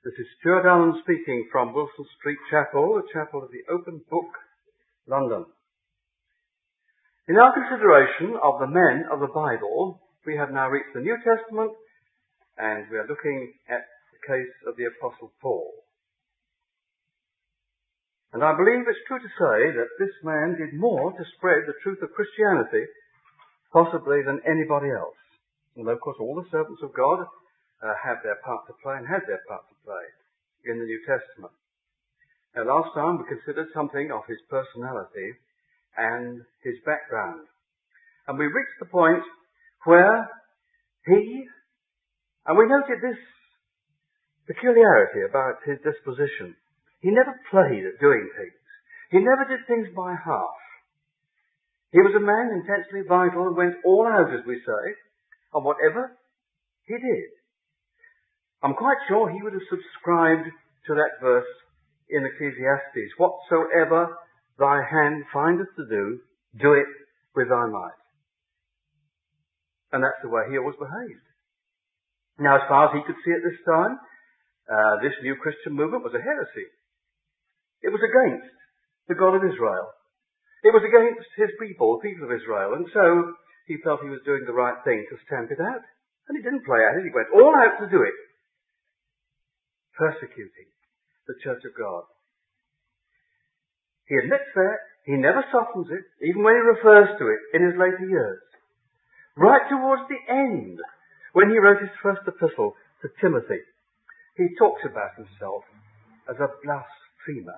This is Stuart Allen speaking from Wilson Street Chapel, the chapel of the Open Book, London. In our consideration of the men of the Bible, we have now reached the New Testament, and we are looking at the case of the Apostle Paul. And I believe it's true to say that this man did more to spread the truth of Christianity, possibly, than anybody else. Although, of course, all the servants of God have their part to play and had their part to play in the New Testament. Now, last time we considered something of his personality and his background. And we reached the point where and we noted this peculiarity about his disposition. He never played at doing things. He never did things by half. He was a man intensely vital and went all out, as we say, on whatever he did. I'm quite sure he would have subscribed to that verse in Ecclesiastes. Whatsoever thy hand findeth to do, do it with thy might. And that's the way he always behaved. Now, as far as he could see at this time, this new Christian movement was a heresy. It was against the God of Israel. It was against his people, the people of Israel. And so he felt he was doing the right thing to stamp it out. And he didn't play at it. He went all out to do it. Persecuting the Church of God. He admits that. He never softens it, even when he refers to it in his later years. Right towards the end, when he wrote his first epistle to Timothy, he talks about himself as a blasphemer.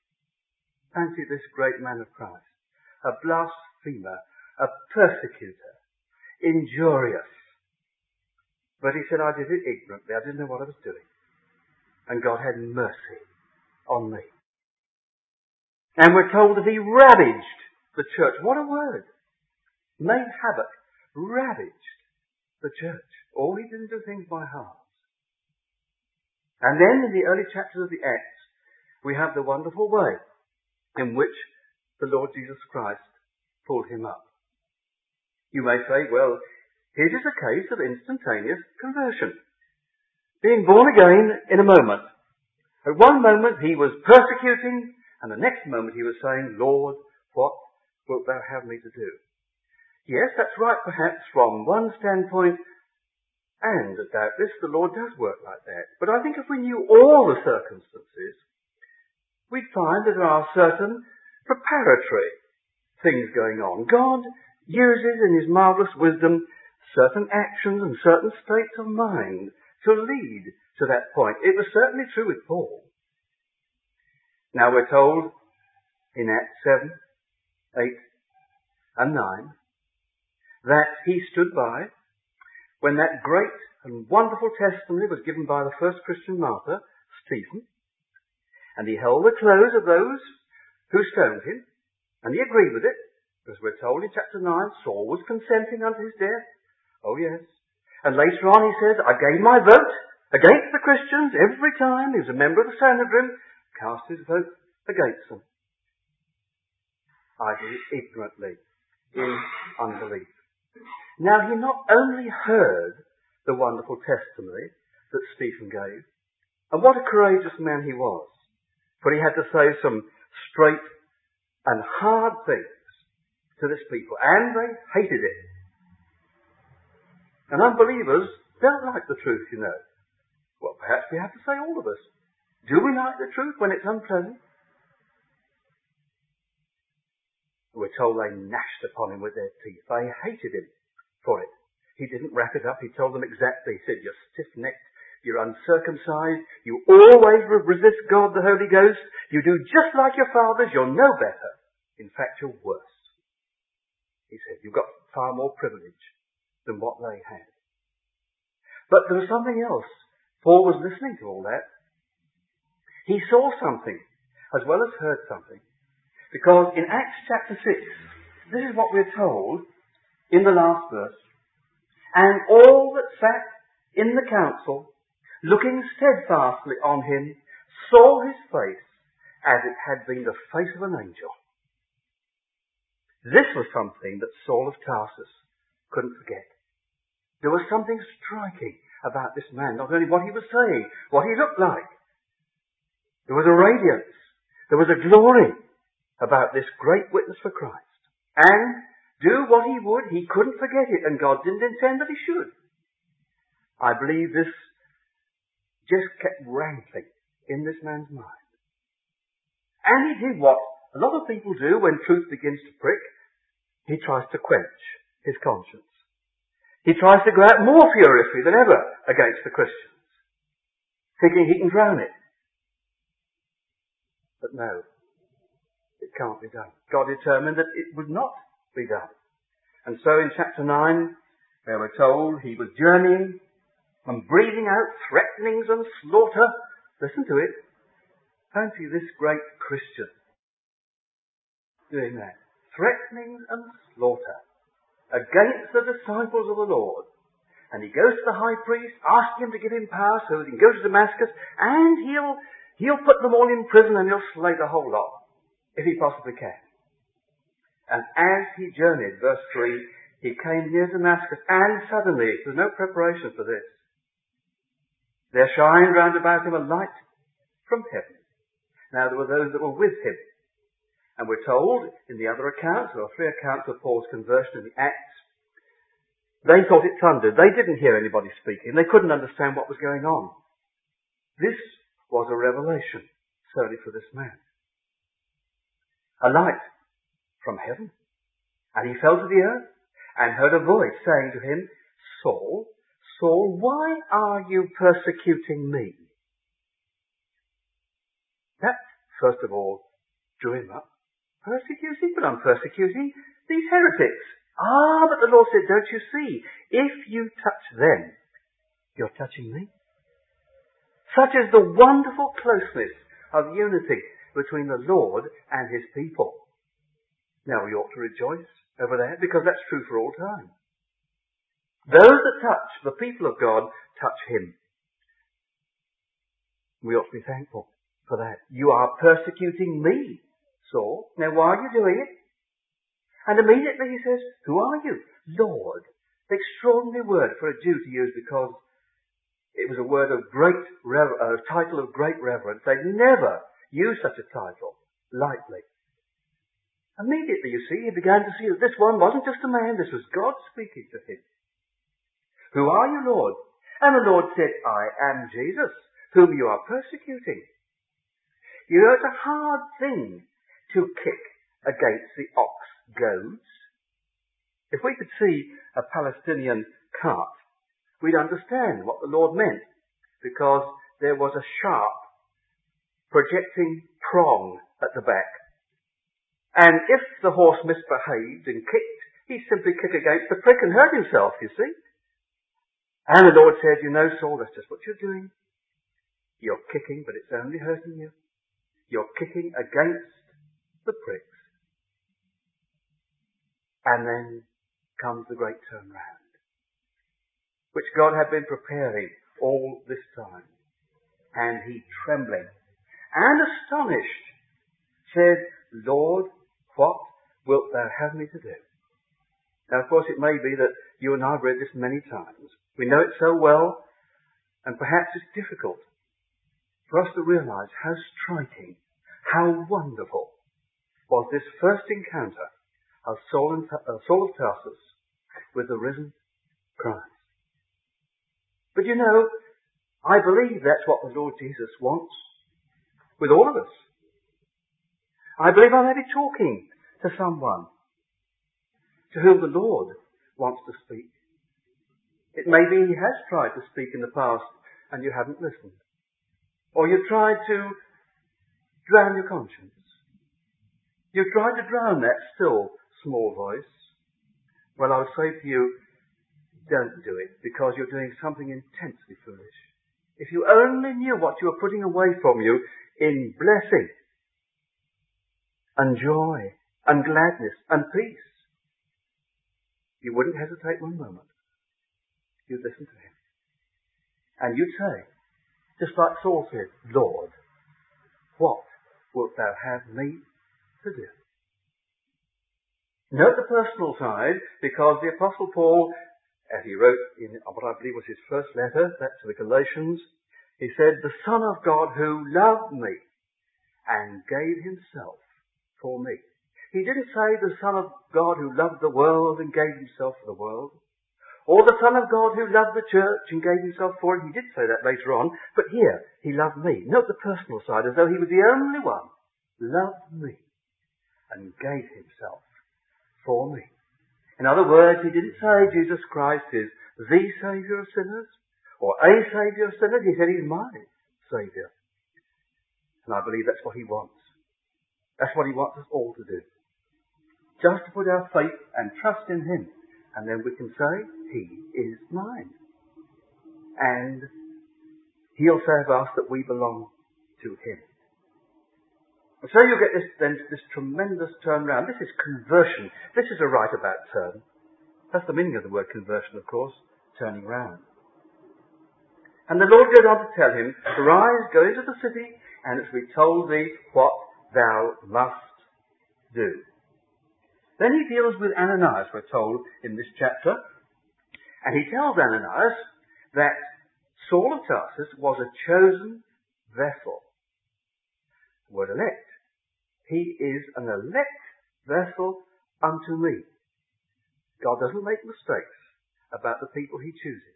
Fancy this great man of Christ. A blasphemer, a persecutor, injurious. But he said, I did it ignorantly. I didn't know what I was doing. And God had mercy on me. And we're told that he ravaged the church. What a word. Made havoc. Ravaged the church. All he didn't do things by halves. And then in the early chapters of the Acts, we have the wonderful way in which the Lord Jesus Christ pulled him up. You may say, well, here is a case of instantaneous conversion. Being born again in a moment. At one moment he was persecuting, and the next moment he was saying, Lord, what wilt thou have me to do? Yes, that's right perhaps from one standpoint, and doubtless the Lord does work like that. But I think if we knew all the circumstances, we'd find that there are certain preparatory things going on. God uses in his marvellous wisdom certain actions and certain states of mind to lead to that point. It was certainly true with Paul. Now we're told in Acts 7, 8 and 9 that he stood by when that great and wonderful testimony was given by the first Christian martyr, Stephen, and he held the clothes of those who stoned him, and he agreed with it, as we're told in chapter 9, Saul was consenting unto his death. Oh yes. And later on he says, I gave my vote against the Christians every time he was a member of the Sanhedrin, cast his vote against them. I did it ignorantly, in unbelief. Now he not only heard the wonderful testimony that Stephen gave, and what a courageous man he was, for he had to say some straight and hard things to this people, and they hated it. And unbelievers don't like the truth, you know. Well, perhaps we have to say all of us. Do we like the truth when it's unpleasant? We're told they gnashed upon him with their teeth. They hated him for it. He didn't wrap it up. He told them exactly. He said, you're stiff-necked. You're uncircumcised. You always resist God, the Holy Ghost. You do just like your fathers. You're no better. In fact, you're worse. He said, you've got far more privilege than what they had. But there was something else. Paul was listening to all that. He saw something as well as heard something. Because in Acts chapter 6, this is what we're told in the last verse. And all that sat in the council, looking steadfastly on him, saw his face as it had been the face of an angel. This was something that Saul of Tarsus couldn't forget. There was something striking about this man. Not only what he was saying, what he looked like. There was a radiance. There was a glory about this great witness for Christ. And do what he would, he couldn't forget it, and God didn't intend that he should. I believe this just kept rankling in this man's mind. And he did what a lot of people do when truth begins to prick. He tries to quench his conscience. He tries to go out more furiously than ever against the Christians, thinking he can drown it. But no, it can't be done. God determined that it would not be done. And so in chapter 9, where we're told he was journeying and breathing out threatenings and slaughter. Listen to it. Fancy this great Christian doing that. Threatenings and slaughter against the disciples of the Lord. And he goes to the high priest, asking him to give him power so that he can go to Damascus, and he'll put them all in prison and he'll slay the whole lot, if he possibly can. And as he journeyed, verse 3, he came near Damascus, and suddenly, there's no preparation for this, there shined round about him a light from heaven. Now there were those that were with him. And we're told in the other accounts, there are 3 accounts of Paul's conversion in the Acts, they thought it thundered. They didn't hear anybody speaking. They couldn't understand what was going on. This was a revelation, certainly for this man. A light from heaven. And he fell to the earth and heard a voice saying to him, Saul, Saul, why are you persecuting me? That, first of all, drew him up. Persecuting? But I'm persecuting these heretics. Ah, but the Lord said, don't you see? If you touch them, you're touching me. Such is the wonderful closeness of unity between the Lord and his people. Now we ought to rejoice over that, because that's true for all time. Those that touch the people of God touch him. We ought to be thankful for that. You are persecuting me, Saul. Now why are you doing it? And immediately he says, who are you? Lord. Extraordinary word for a Jew to use, because it was a word of title of great reverence. They'd never use such a title lightly. Immediately, you see, he began to see that this one wasn't just a man, this was God speaking to him. Who are you, Lord? And the Lord said, I am Jesus, whom you are persecuting. You know, it's a hard thing to kick against the ox goads. If we could see a Palestinian cart, we'd understand what the Lord meant, because there was a sharp, projecting prong at the back. And if the horse misbehaved and kicked, he'd simply kick against the prick and hurt himself, you see. And the Lord said, you know, Saul, that's just what you're doing. You're kicking, but it's only hurting you. You're kicking against the pricks. And then comes the great turnaround, which God had been preparing all this time. And he, trembling and astonished, said, Lord, what wilt thou have me to do? Now, of course, it may be that you and I have read this many times. We know it so well, and perhaps it's difficult for us to realize how striking, how wonderful was this first encounter of Saul of Tarsus with the risen Christ. But you know, I believe that's what the Lord Jesus wants with all of us. I believe I may be talking to someone to whom the Lord wants to speak. It may be he has tried to speak in the past and you haven't listened. Or you've tried to drown your conscience. You've tried to drown that still small voice. Well, I would say to you, don't do it, because you're doing something intensely foolish. If you only knew what you were putting away from you in blessing and joy and gladness and peace, you wouldn't hesitate one moment. You'd listen to him. And you'd say, just like Saul said, Lord, what wilt thou have me to do? Note the personal side, because the Apostle Paul as he wrote in what I believe was his first letter, that to the Galatians, he said, "The Son of God who loved me and gave himself for me." He didn't say the Son of God who loved the world and gave himself for the world, or the Son of God who loved the church and gave himself for it. He did say that later on, but here, he loved me. Note the personal side, as though he was the only one. Loved me and gave himself for me. In other words, he didn't say Jesus Christ is the Saviour of sinners, or a Saviour of sinners. He said he's my Saviour. And I believe that's what he wants. That's what he wants us all to do. Just to put our faith and trust in him. And then we can say, he is mine. And he'll say of us that we belong to him. And so you get this tremendous turnaround. This is conversion. This is a right about turn. That's the meaning of the word conversion, of course, turning round. And the Lord goes on to tell him, "Arise, go into the city, and it shall be told thee what thou must do." Then he deals with Ananias, we're told in this chapter. And he tells Ananias that Saul of Tarsus was a chosen vessel. The word elect. He is an elect vessel unto me. God doesn't make mistakes about the people he chooses.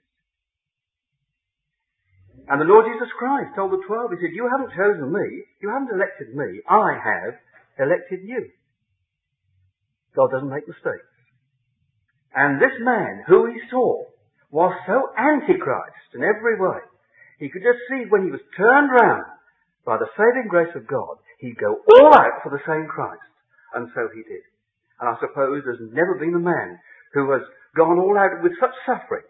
And the Lord Jesus Christ told the 12, he said, "You haven't chosen me, you haven't elected me, I have elected you." God doesn't make mistakes. And this man, who he saw, was so antichrist in every way. He could just see when he was turned round by the saving grace of God, he'd go all out for the same Christ. And so he did. And I suppose there's never been a man who has gone all out with such suffering,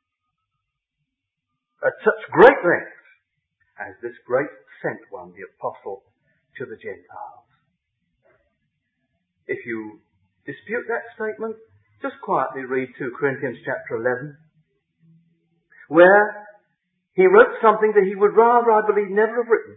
at such great lengths, as this great sent one, the apostle to the Gentiles. If you dispute that statement, just quietly read 2 Corinthians chapter 11, where he wrote something that he would rather, I believe, never have written.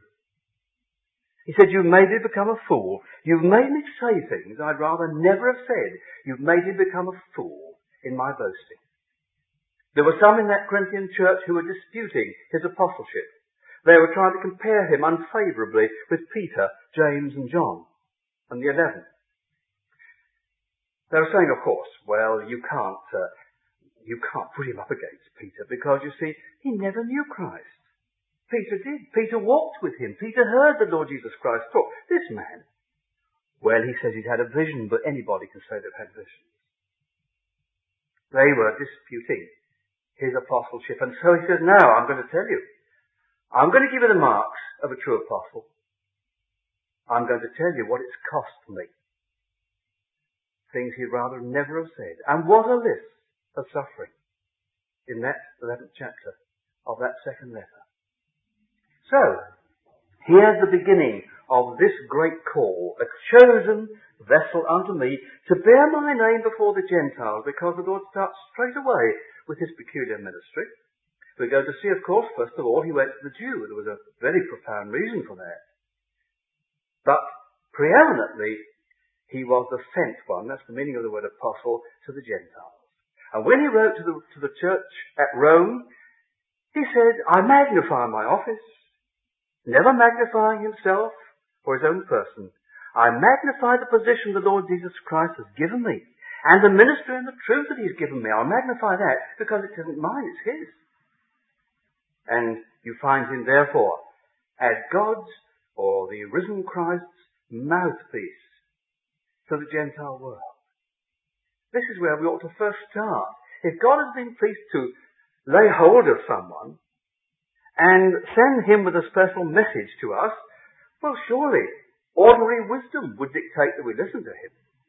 He said, "You've made me become a fool. You've made me say things I'd rather never have said. You've made me become a fool in my boasting." There were some in that Corinthian church who were disputing his apostleship. They were trying to compare him unfavourably with Peter, James and John, and the 11. They were saying, of course, well, you can't put him up against Peter because, you see, he never knew Christ. Peter did. Peter walked with him. Peter heard the Lord Jesus Christ talk. This man, well, he says he's had a vision, but anybody can say they've had visions. They were disputing his apostleship. And so he says, "Now, I'm going to tell you. I'm going to give you the marks of a true apostle. I'm going to tell you what it's cost me." Things he'd rather never have said. And what a list of suffering in that 11th chapter of that second letter. So, here's the beginning of this great call, "A chosen vessel unto me, to bear my name before the Gentiles," because the Lord starts straight away with his peculiar ministry. We're going to see, of course, first of all, he went to the Jew. There was a very profound reason for that. But preeminently, he was the sent one. That's the meaning of the word apostle, to the Gentiles. And when he wrote to the church at Rome, he said, "I magnify my office," never magnifying himself or his own person. "I magnify the position the Lord Jesus Christ has given me, and the ministry and the truth that he's given me. I'll magnify that because it isn't mine, it's his." And you find him, therefore, as God's, or the risen Christ's, mouthpiece to the Gentile world. This is where we ought to first start. If God has been pleased to lay hold of someone and send him with a special message to us, well, surely ordinary wisdom would dictate that we listen to him,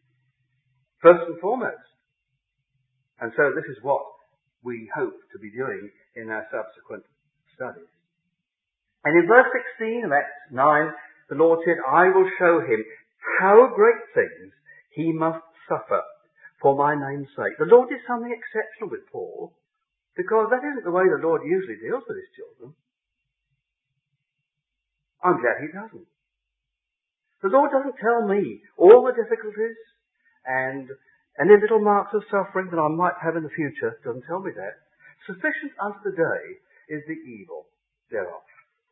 first and foremost. And so this is what we hope to be doing in our subsequent studies. And in verse 16 of Acts 9, the Lord said, "I will show him how great things he must suffer for my name's sake." The Lord did something exceptional with Paul, because that isn't the way the Lord usually deals with his children. I'm glad he doesn't. The Lord doesn't tell me all the difficulties and Any little marks of suffering that I might have in the future doesn't tell me that. Sufficient unto the day is the evil thereof.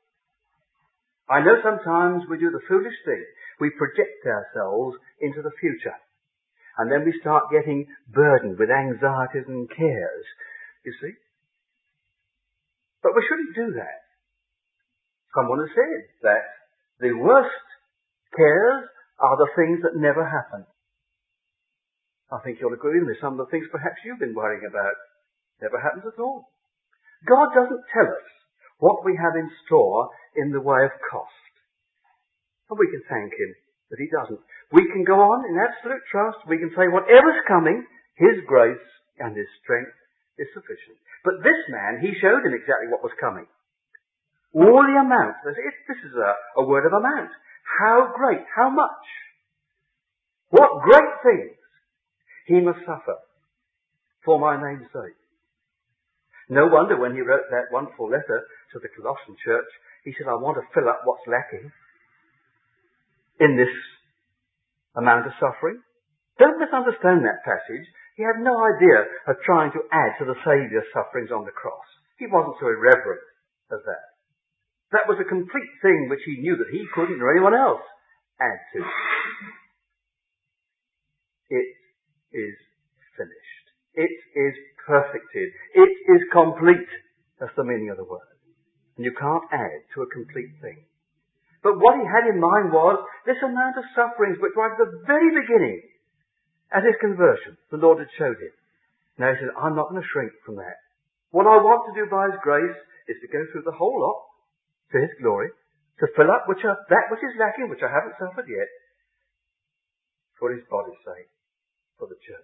I know sometimes we do the foolish thing. We project ourselves into the future. And then we start getting burdened with anxieties and cares. You see? But we shouldn't do that. Someone has said that the worst cares are the things that never happen. I think you'll agree with me. Some of the things perhaps you've been worrying about never happens at all. God doesn't tell us what we have in store in the way of cost. And we can thank Him that He doesn't. We can go on in absolute trust. We can say whatever's coming, His grace and His strength is sufficient. But this man, He showed him exactly what was coming. All the amount. This is a word of amount. How great, how much. What great things He must suffer for my name's sake. No wonder when he wrote that wonderful letter to the Colossian church, he said, I want to fill up what's lacking in this amount of suffering. Don't misunderstand that passage. He had no idea of trying to add to the Saviour's sufferings on the cross. He wasn't so irreverent as that. That was a complete thing which he knew that he couldn't or anyone else add to. It is finished. It is perfected. It is complete. That's the meaning of the word. And you can't add to a complete thing. But what he had in mind was this amount of sufferings which right at the very beginning, at his conversion, the Lord had showed him. Now he said, I'm not going to shrink from that. What I want to do by His grace is to go through the whole lot to His glory, to fill up that which is lacking, which I haven't suffered yet, for His body's sake, for the church.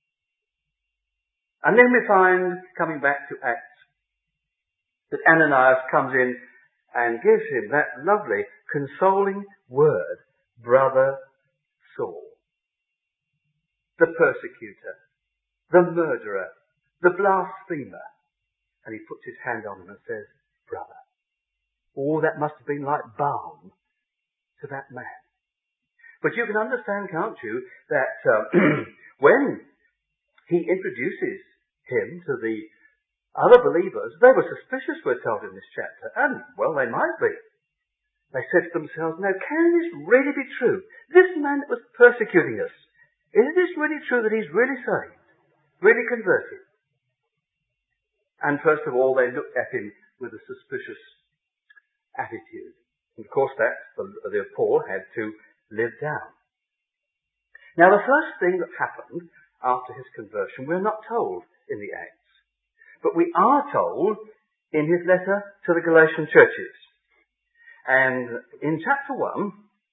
And then we find, coming back to Acts, that Ananias comes in and gives him that lovely, consoling word, Brother Saul. The persecutor, the murderer, the blasphemer. And he puts his hand on him and says, Brother. Oh, that must have been like balm to that man. But you can understand, can't you, that when he introduces him to the other believers, they were suspicious, we're told in this chapter. And, well, they might be. They said to themselves, now, can this really be true? This man that was persecuting us, is this really true that he's really saved? Really converted? And first of all, they looked at him with a suspicious attitude. And of course, that the Paul had to live down. Now, the first thing that happened after his conversion, we're not told in the Acts. But we are told in his letter to the Galatian churches. And in chapter 1,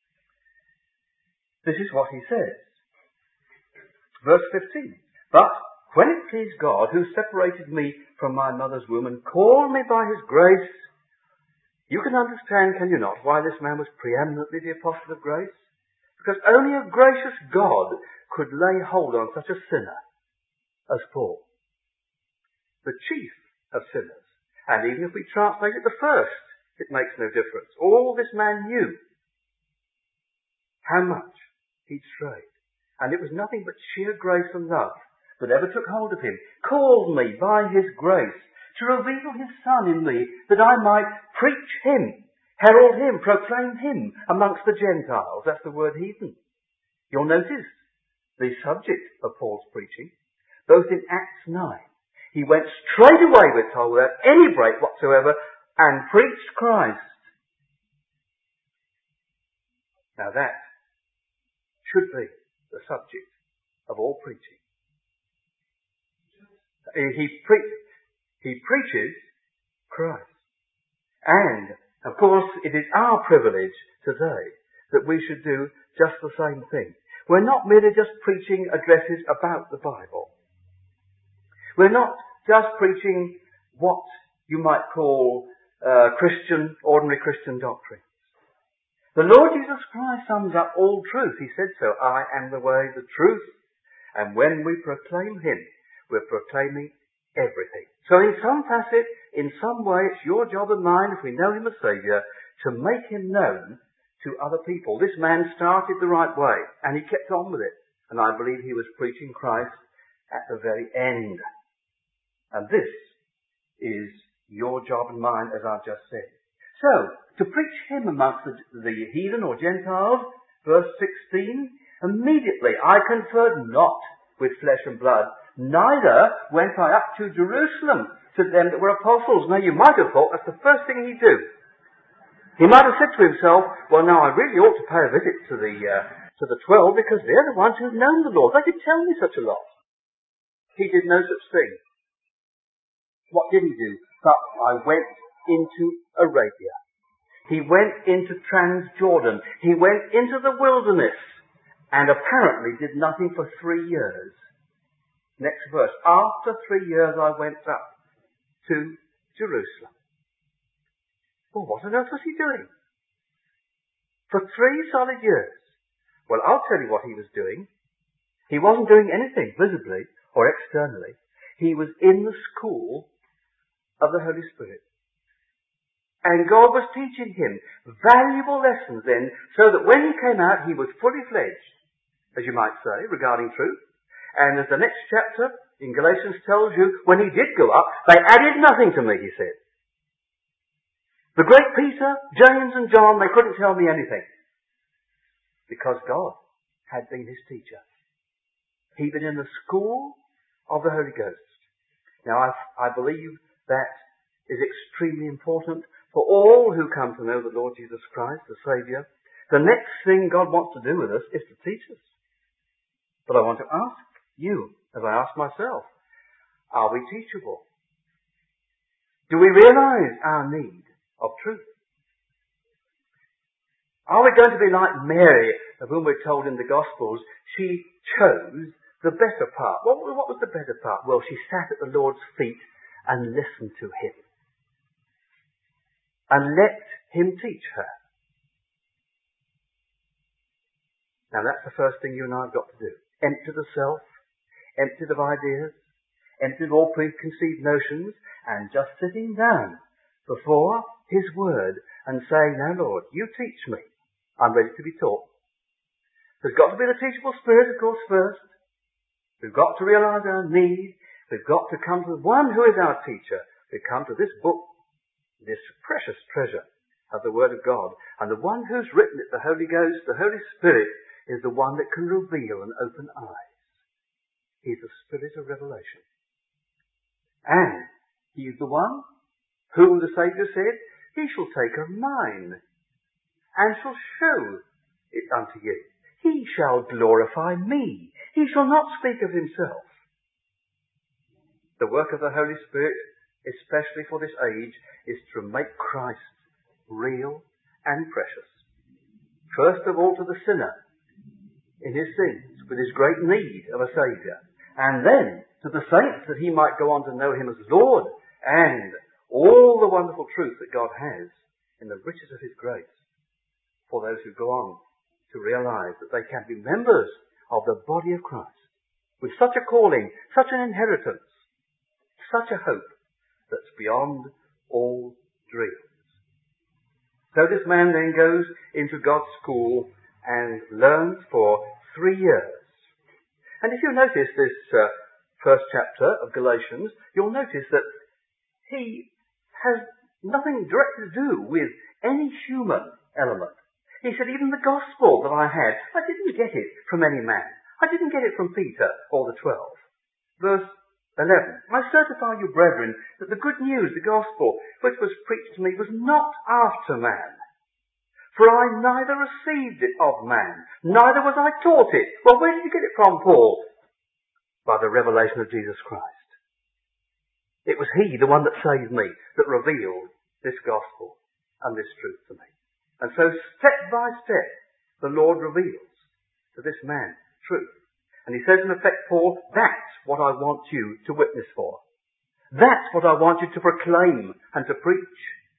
this is what he says. Verse 15. But when it pleased God, who separated me from my mother's womb and called me by His grace, you can understand, can you not, why this man was preeminently the apostle of grace? Because only a gracious God could lay hold on such a sinner as Paul, the chief of sinners. And even if we translate it the first, it makes no difference. All this man knew how much he'd strayed. And it was nothing but sheer grace and love that ever took hold of him. Called me by His grace to reveal His Son in me, that I might preach Him, herald Him, proclaim Him amongst the Gentiles. That's the word heathen. You'll notice the subject of Paul's preaching, both in Acts 9. He went straight away, we're told, without any break whatsoever, and preached Christ. Now that should be the subject of all preaching. He preaches Christ. And, of course, it is our privilege today that we should do just the same thing. We're not merely just preaching addresses about the Bible. We're not just preaching what you might call ordinary Christian doctrines. The Lord Jesus Christ sums up all truth. He said so, I am the way, the truth. And when we proclaim Him, we're proclaiming everything. So in some facet, in some way, it's your job and mine, if we know Him as Saviour, to make Him known to other people. This man started the right way, and he kept on with it. And I believe he was preaching Christ at the very end. And this is your job and mine, as I've just said. So, to preach him amongst the heathen or Gentiles, verse 16, immediately I conferred not with flesh and blood, neither went I up to Jerusalem to them that were apostles. Now you might have thought that's the first thing he'd do. He might have said to himself, well now I really ought to pay a visit to the 12 because they're the ones who've known the Lord. They could tell me such a lot. He did no such thing. What did he do? But I went into Arabia. He went into Transjordan. He went into the wilderness and apparently did nothing for 3 years. Next verse. After 3 years I went up to Jerusalem. Well, what on earth was he doing? For 3 solid years. Well, I'll tell you what he was doing. He wasn't doing anything visibly or externally. He was in the school of the Holy Spirit. And God was teaching him valuable lessons then, so that when he came out, he was fully fledged, as you might say, regarding truth. And as the next chapter in Galatians tells you, when he did go up, they added nothing to me, he said. The great Peter, James and John, they couldn't tell me anything. Because God had been his teacher. He'd been in the school of the Holy Ghost. Now I believe that is extremely important for all who come to know the Lord Jesus Christ, the Saviour. The next thing God wants to do with us is to teach us. But I want to ask you, as I ask myself, are we teachable? Do we realise our need of truth? Are we going to be like Mary, of whom we're told in the Gospels, she chose the better part? What was the better part? Well, she sat at the Lord's feet and listened to him. And let him teach her. Now that's the first thing you and I have got to do. Empty the self, empty of ideas, empty of all preconceived notions, and just sitting down before his word and saying, now Lord, you teach me. I'm ready to be taught. There's got to be the teachable spirit, of course, first. We've got to realise our need. We've got to come to the one who is our teacher. We come to this book, this precious treasure of the Word of God. And the one who's written it, the Holy Ghost, the Holy Spirit, is the one that can reveal and open eyes. He's the Spirit of revelation. And he is the one who the Saviour said, he shall take of mine and shall show it unto you. He shall glorify me. He shall not speak of himself. The work of the Holy Spirit, especially for this age, is to make Christ real and precious. First of all to the sinner in his sins, with his great need of a Saviour. And then to the saints, that he might go on to know him as Lord, and all the wonderful truth that God has in the riches of his grace for those who go on to realise that they can be members of the body of Christ, with such a calling, such an inheritance, such a hope that's beyond all dreams. So this man then goes into God's school and learns for 3 years. And if you notice this first chapter of Galatians, you'll notice that he has nothing directly to do with any human element. He said, even the gospel that I had, I didn't get it from any man. I didn't get it from Peter or the 12. Verse 11, I certify you, brethren, that the good news, the gospel, which was preached to me, was not after man. For I neither received it of man, neither was I taught it. Well, where did you get it from, Paul? By the revelation of Jesus Christ. It was he, the one that saved me, that revealed this gospel and this truth to me. And so step by step, the Lord reveals to this man truth. And he says in effect, Paul, that's what I want you to witness for. That's what I want you to proclaim and to preach.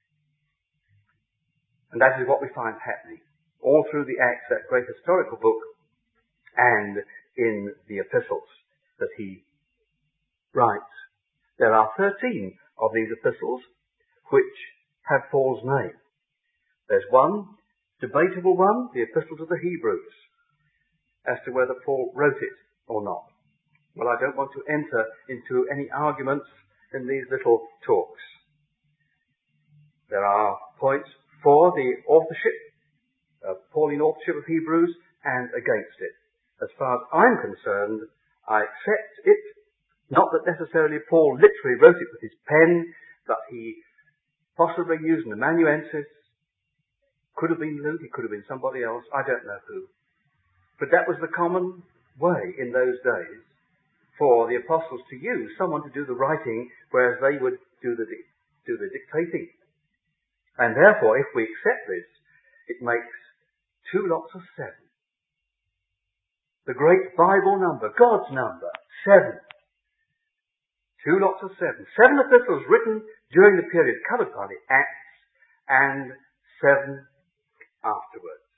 And that is what we find happening all through the Acts, that great historical book, and in the epistles that he writes. There are 13 of these epistles which have Paul's name. There's one, debatable one, the Epistle to the Hebrews. as to whether Paul wrote it or not. Well, I don't want to enter into any arguments in these little talks. There are points for the authorship, Pauline authorship of Hebrews, and against it. As far as I'm concerned, I accept it. Not that necessarily Paul literally wrote it with his pen, but he possibly used an amanuensis. Could have been Luke, it could have been somebody else, I don't know who. But that was the common way in those days for the apostles to use someone to do the writing, whereas they would do the dictating. And therefore, if we accept this, it makes 2 lots of 7. The great Bible number, God's number, 7. 2 lots of 7. 7 epistles written during the period covered by the Acts, and 7 afterwards.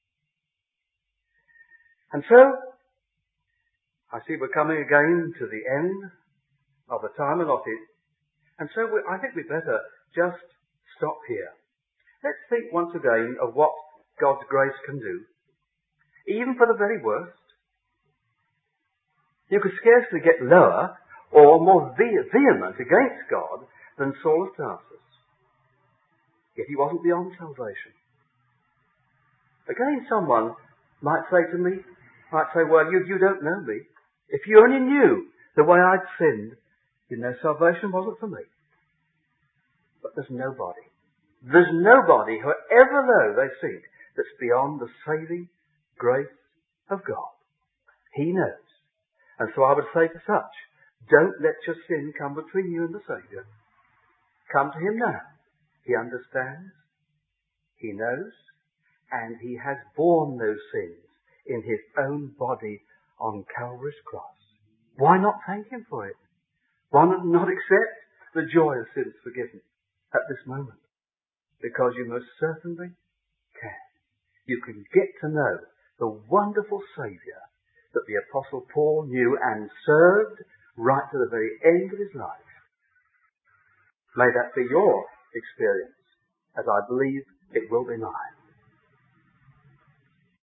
And so, I see we're coming again to the end of the time allotted, and so I think we'd better just stop here. Let's think once again of what God's grace can do, even for the very worst. You could scarcely get lower or more vehement against God than Saul of Tarsus. Yet he wasn't beyond salvation. Again, someone might say to me, well, you don't know me. If you only knew the way I'd sinned, you know salvation wasn't for me. But there's nobody, however low they sink, that's beyond the saving grace of God. He knows. And so I would say to such, don't let your sin come between you and the Saviour. Come to him now. He understands, he knows, and he has borne those sins in his own body on Calvary's cross. Why not thank him for it? Why not accept the joy of sins forgiven at this moment? Because you most certainly can. You can get to know the wonderful Saviour that the Apostle Paul knew and served right to the very end of his life. May that be your experience, as I believe it will be mine.